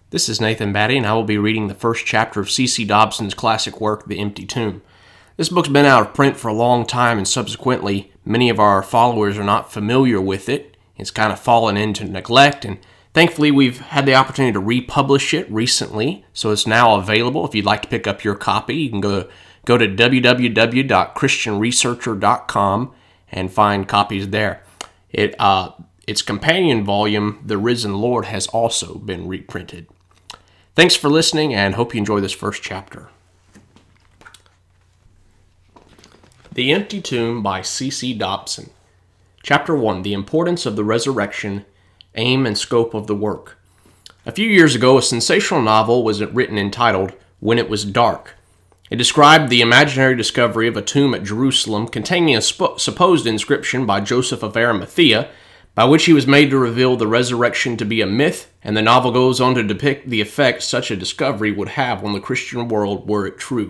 This is Nathan Batty, and I will be reading the first chapter of C.C. Dobson's classic work, The Empty Tomb. This book's been out of print for a long time, and subsequently, many of our followers are not familiar with it. It's kind of fallen into neglect, and thankfully we've had the opportunity to republish it recently, so it's now available. If you'd like to pick up your copy, you can go to www.christianresearcher.com and find copies there. Its companion volume, The Risen Lord, has also been reprinted. Thanks for listening, and hope you enjoy this first chapter. The Empty Tomb by C.C. Dobson. Chapter 1, The Importance of the Resurrection, Aim and Scope of the Work. A few years ago, a sensational novel was written entitled When It Was Dark. It described the imaginary discovery of a tomb at Jerusalem containing a supposed inscription by Joseph of Arimathea, by which he was made to reveal the resurrection to be a myth, and the novel goes on to depict the effect such a discovery would have on the Christian world were it true.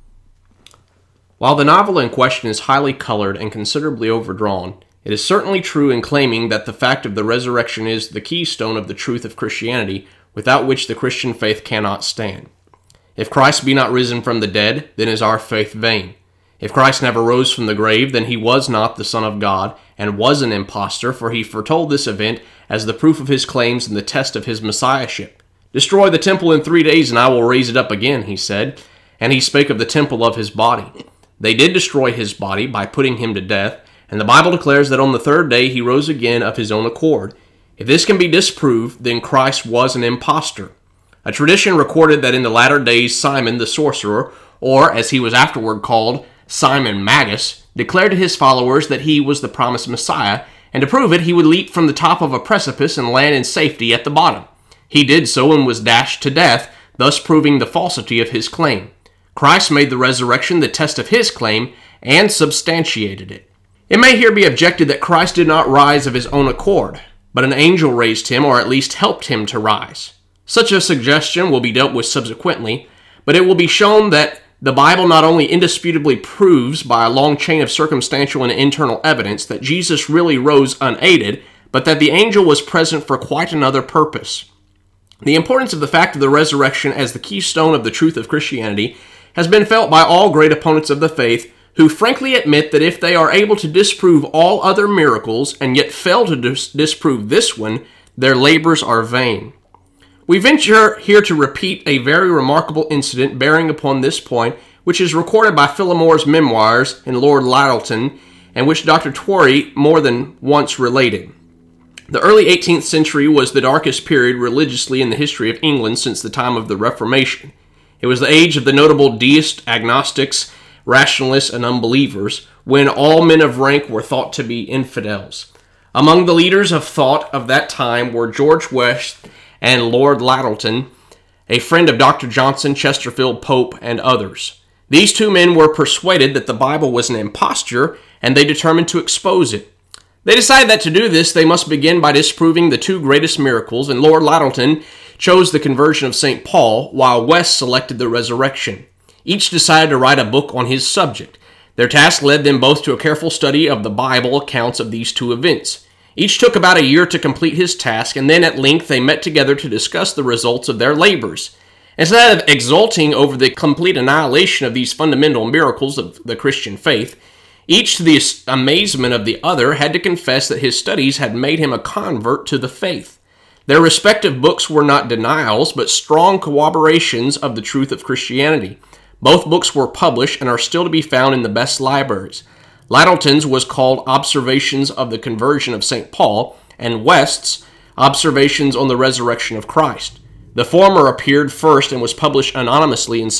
While the novel in question is highly colored and considerably overdrawn, it is certainly true in claiming that the fact of the resurrection is the keystone of the truth of Christianity, without which the Christian faith cannot stand. If Christ be not risen from the dead, then is our faith vain. If Christ never rose from the grave, then he was not the Son of God, and was an impostor, for he foretold this event as the proof of his claims and the test of his messiahship. Destroy the temple in 3 days, and I will raise it up again, he said. And he spake of the temple of his body. They did destroy his body by putting him to death, and the Bible declares that on the 3rd day he rose again of his own accord. If this can be disproved, then Christ was an impostor. A tradition recorded that in the latter days Simon the sorcerer, or as he was afterward called, Simon Magus, declared to his followers that he was the promised Messiah, and to prove it he would leap from the top of a precipice and land in safety at the bottom. He did so and was dashed to death, thus proving the falsity of his claim. Christ made the resurrection the test of his claim and substantiated it. It may here be objected that Christ did not rise of his own accord, but an angel raised him, or at least helped him to rise. Such a suggestion will be dealt with subsequently, but it will be shown that the Bible not only indisputably proves by a long chain of circumstantial and internal evidence that Jesus really rose unaided, but that the angel was present for quite another purpose. The importance of the fact of the resurrection as the keystone of the truth of Christianity has been felt by all great opponents of the faith, who frankly admit that if they are able to disprove all other miracles and yet fail to disprove this one, their labors are vain. We venture here to repeat a very remarkable incident bearing upon this point, which is recorded by Phillimore's memoirs in Lord Lyttelton, and which Dr. Torrey more than once related. The early 18th century was the darkest period religiously in the history of England since the time of the Reformation. It was the age of the notable deists, agnostics, rationalists, and unbelievers, when all men of rank were thought to be infidels. Among the leaders of thought of that time were George West and Lord Lyttelton, a friend of Dr. Johnson, Chesterfield, Pope, and others. These two men were persuaded that the Bible was an imposture, and they determined to expose it. They decided that to do this, they must begin by disproving the two greatest miracles, and Lord Lyttelton chose the conversion of St. Paul, while West selected the resurrection. Each decided to write a book on his subject. Their task led them both to a careful study of the Bible accounts of these two events. Each took about a year to complete his task, and then at length they met together to discuss the results of their labors. Instead of exulting over the complete annihilation of these fundamental miracles of the Christian faith, each to the amazement of the other had to confess that his studies had made him a convert to the faith. Their respective books were not denials, but strong corroborations of the truth of Christianity. Both books were published and are still to be found in the best libraries. Lyttelton's was called Observations of the Conversion of St. Paul, and West's Observations on the Resurrection of Christ. The former appeared first and was published anonymously in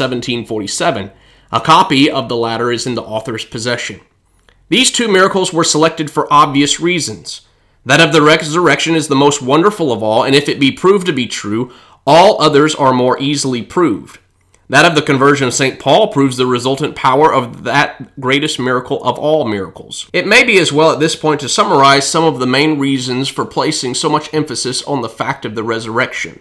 1747. A copy of the latter is in the author's possession. These two miracles were selected for obvious reasons. That of the resurrection is the most wonderful of all, and if it be proved to be true, all others are more easily proved. That of the conversion of St. Paul proves the resultant power of that greatest miracle of all miracles. It may be as well at this point to summarize some of the main reasons for placing so much emphasis on the fact of the resurrection.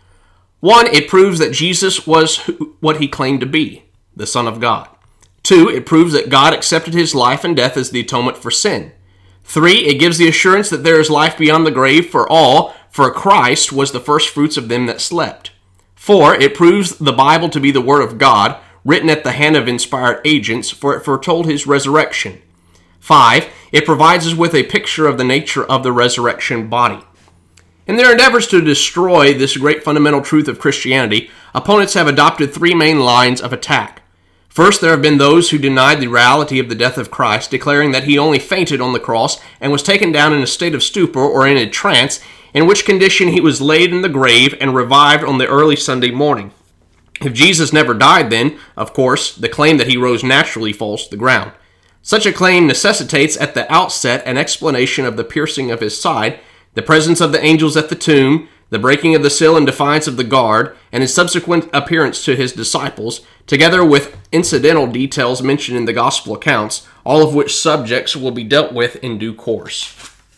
1, it proves that Jesus was what he claimed to be, the Son of God. 2, it proves that God accepted his life and death as the atonement for sin. 3, it gives the assurance that there is life beyond the grave for all, for Christ was the first fruits of them that slept. 4. It proves the Bible to be the Word of God, written at the hand of inspired agents, for it foretold his resurrection. 5. It provides us with a picture of the nature of the resurrection body. In their endeavors to destroy this great fundamental truth of Christianity, opponents have adopted three main lines of attack. First, there have been those who denied the reality of the death of Christ, declaring that he only fainted on the cross and was taken down in a state of stupor or in a trance, in which condition he was laid in the grave and revived on the early Sunday morning. If Jesus never died, then, of course, the claim that he rose naturally falls to the ground. Such a claim necessitates at the outset an explanation of the piercing of his side, the presence of the angels at the tomb, the breaking of the seal in defiance of the guard, and his subsequent appearance to his disciples, together with incidental details mentioned in the gospel accounts, all of which subjects will be dealt with in due course.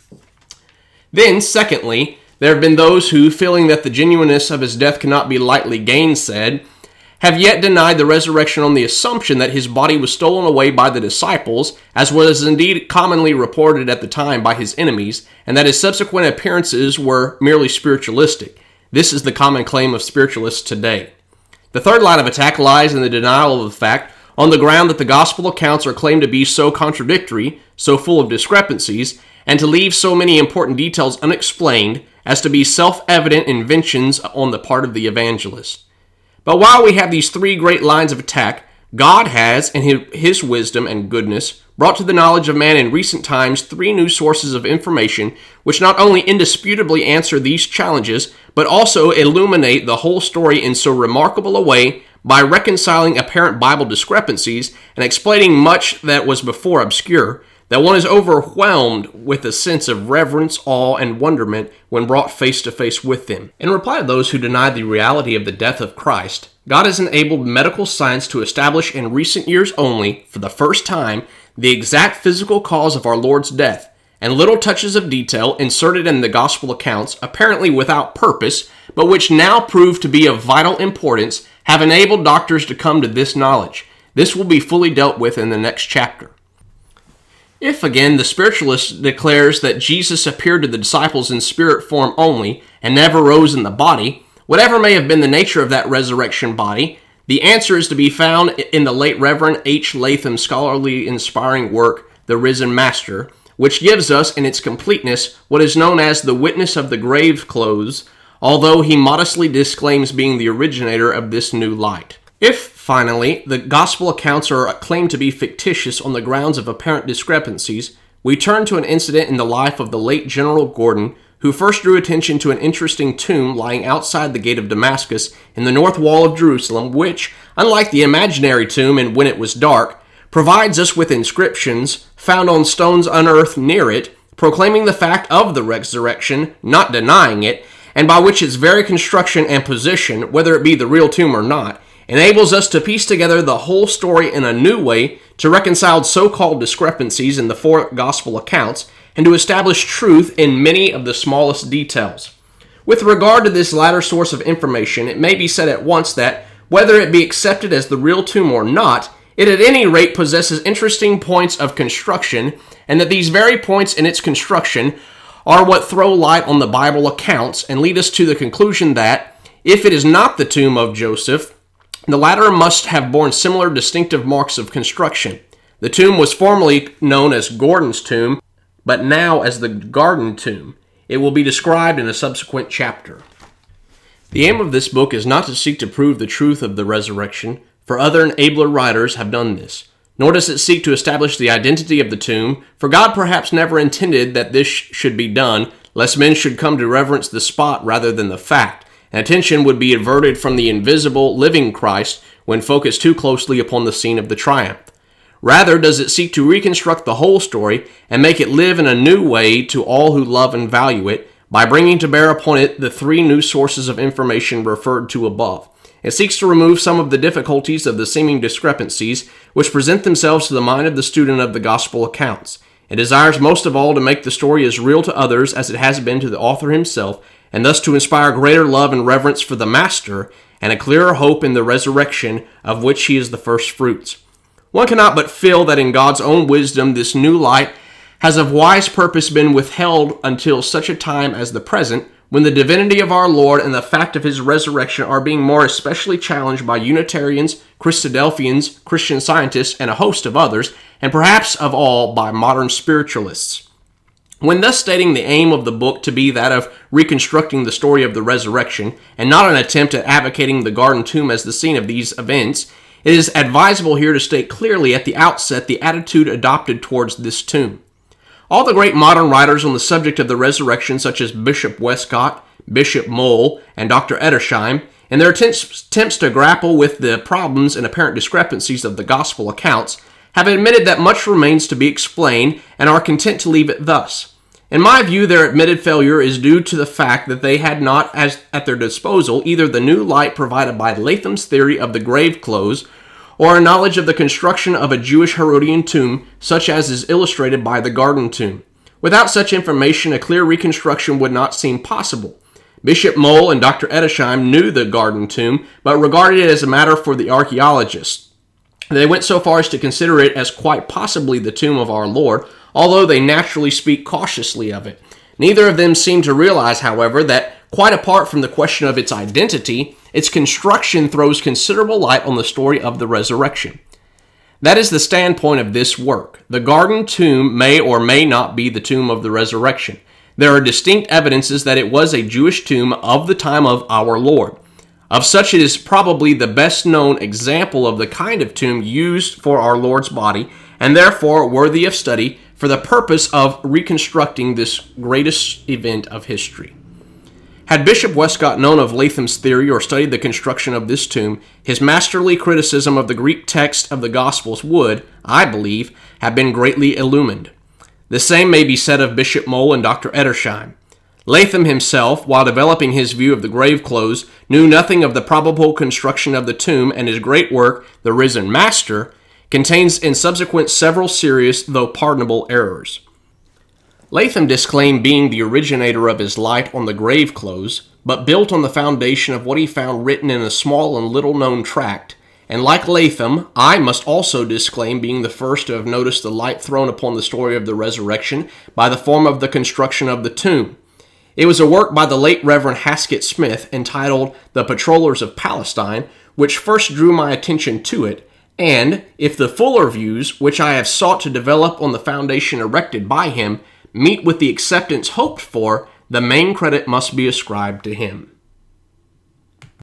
Then, secondly, there have been those who, feeling that the genuineness of his death cannot be lightly gainsaid, have yet denied the resurrection on the assumption that his body was stolen away by the disciples, as was indeed commonly reported at the time by his enemies, and that his subsequent appearances were merely spiritualistic. This is the common claim of spiritualists today. The third line of attack lies in the denial of the fact, on the ground that the gospel accounts are claimed to be so contradictory, so full of discrepancies, and to leave so many important details unexplained as to be self-evident inventions on the part of the evangelist. But while we have these three great lines of attack, God has, in his wisdom and goodness, brought to the knowledge of man in recent times three new sources of information which not only indisputably answer these challenges, but also illuminate the whole story in so remarkable a way by reconciling apparent Bible discrepancies and explaining much that was before obscure, that one is overwhelmed with a sense of reverence, awe, and wonderment when brought face to face with them. In reply to those who deny the reality of the death of Christ, God has enabled medical science to establish in recent years only, for the first time, the exact physical cause of our Lord's death, and little touches of detail inserted in the gospel accounts, apparently without purpose, but which now prove to be of vital importance, have enabled doctors to come to this knowledge. This will be fully dealt with in the next chapter. If, again, the spiritualist declares that Jesus appeared to the disciples in spirit form only and never rose in the body, whatever may have been the nature of that resurrection body, the answer is to be found in the late Reverend H. Latham's scholarly inspiring work, The Risen Master, which gives us in its completeness what is known as the witness of the grave clothes, although he modestly disclaims being the originator of this new light. If, finally, the gospel accounts are claimed to be fictitious on the grounds of apparent discrepancies, we turn to an incident in the life of the late General Gordon, who first drew attention to an interesting tomb lying outside the gate of Damascus in the north wall of Jerusalem, which, unlike the imaginary tomb in When It Was Dark, provides us with inscriptions found on stones unearthed near it, proclaiming the fact of the resurrection, not denying it, and by which its very construction and position, whether it be the real tomb or not, enables us to piece together the whole story in a new way, to reconcile so-called discrepancies in the four gospel accounts, and to establish truth in many of the smallest details. With regard to this latter source of information, it may be said at once that, whether it be accepted as the real tomb or not, it at any rate possesses interesting points of construction, and that these very points in its construction are what throw light on the Bible accounts and lead us to the conclusion that, if it is not the tomb of Joseph, the latter must have borne similar distinctive marks of construction. The tomb was formerly known as Gordon's tomb, but now as the Garden tomb. It will be described in a subsequent chapter. The aim of this book is not to seek to prove the truth of the resurrection, for other and abler writers have done this. Nor does it seek to establish the identity of the tomb, for God perhaps never intended that this should be done, lest men should come to reverence the spot rather than the fact, and attention would be averted from the invisible, living Christ when focused too closely upon the scene of the triumph. Rather does it seek to reconstruct the whole story and make it live in a new way to all who love and value it by bringing to bear upon it the three new sources of information referred to above. It seeks to remove some of the difficulties of the seeming discrepancies which present themselves to the mind of the student of the gospel accounts. It desires most of all to make the story as real to others as it has been to the author himself, and thus to inspire greater love and reverence for the Master, and a clearer hope in the resurrection of which he is the first fruits. One cannot but feel that in God's own wisdom this new light has of wise purpose been withheld until such a time as the present, when the divinity of our Lord and the fact of his resurrection are being more especially challenged by Unitarians, Christadelphians, Christian Scientists, and a host of others, and perhaps of all by modern spiritualists. When thus stating the aim of the book to be that of reconstructing the story of the resurrection, and not an attempt at advocating the garden tomb as the scene of these events, it is advisable here to state clearly at the outset the attitude adopted towards this tomb. All the great modern writers on the subject of the resurrection, such as Bishop Westcott, Bishop Moll, and Dr. Edersheim, in their attempts to grapple with the problems and apparent discrepancies of the gospel accounts, have admitted that much remains to be explained and are content to leave it thus. In my view, their admitted failure is due to the fact that they had not at their disposal either the new light provided by Latham's theory of the grave clothes, or a knowledge of the construction of a Jewish Herodian tomb, such as is illustrated by the garden tomb. Without such information, a clear reconstruction would not seem possible. Bishop Moll and Dr. Edersheim knew the garden tomb, but regarded it as a matter for the archaeologists. They went so far as to consider it as quite possibly the tomb of our Lord, although they naturally speak cautiously of it. Neither of them seem to realize, however, that quite apart from the question of its identity, its construction throws considerable light on the story of the resurrection. That is the standpoint of this work. The garden tomb may or may not be the tomb of the resurrection. There are distinct evidences that it was a Jewish tomb of the time of our Lord. Of such, it is probably the best known example of the kind of tomb used for our Lord's body, and therefore worthy of study for the purpose of reconstructing this greatest event of history. Had Bishop Westcott known of Latham's theory or studied the construction of this tomb, his masterly criticism of the Greek text of the Gospels would, I believe, have been greatly illumined. The same may be said of Bishop Moll and Dr. Edersheim. Latham himself, while developing his view of the grave clothes, knew nothing of the probable construction of the tomb, and his great work, The Risen Master, contains in subsequent several serious, though pardonable, errors. Latham disclaimed being the originator of his light on the grave clothes, but built on the foundation of what he found written in a small and little-known tract, and like Latham, I must also disclaim being the first to have noticed the light thrown upon the story of the resurrection by the form of the construction of the tomb. It was a work by the late Reverend Haskett Smith entitled The Patrollers of Palestine, which first drew my attention to it, and, if the fuller views, which I have sought to develop on the foundation erected by him, meet with the acceptance hoped for, the main credit must be ascribed to him.